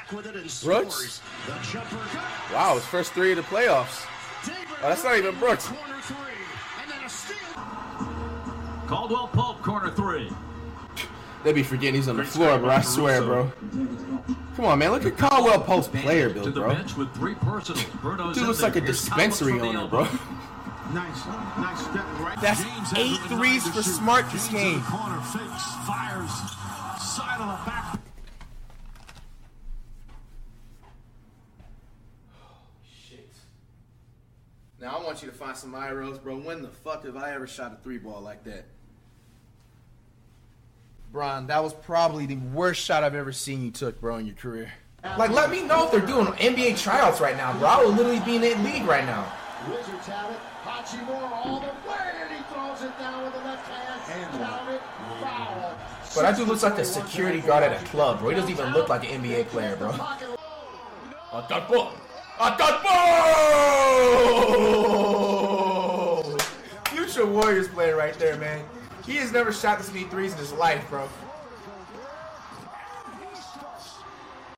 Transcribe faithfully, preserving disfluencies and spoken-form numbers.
back with it and Brooks? scores. The jumper got Wow, his first three of the playoffs. Oh, that's not even Brooks. corner three, and then a steal. Caldwell Pope, corner three. They be forgetting he's on the floor, bro. I swear, bro. Come on, man. Look at Caldwell Pope's player build, To the bro. bench with three personals. Bruno's Dude in looks there. like a Here's dispensary Thomas for the owner, bro. elbow. Nice, nice step right. That's James eight has it threes to for shoot. Smart this James in game. the corner fakes, fires, side on the back. Shit. Now I want you to find some Iros, bro. When the fuck have I ever shot a three ball like that? Bron, that was probably the worst shot I've ever seen you took, bro, in your career. Like, let me know if they're doing N B A tryouts right now, bro. I would literally be in that league right now. Wizards have it. Hachimura all the way, and he throws it down with the left hand. Count it. Foul. But that dude looks like a security guard at a club, bro. He doesn't even look like an N B A player, bro. Atapo! Atapo! Future Warriors player right there, man. He has never shot this many threes in his life, bro.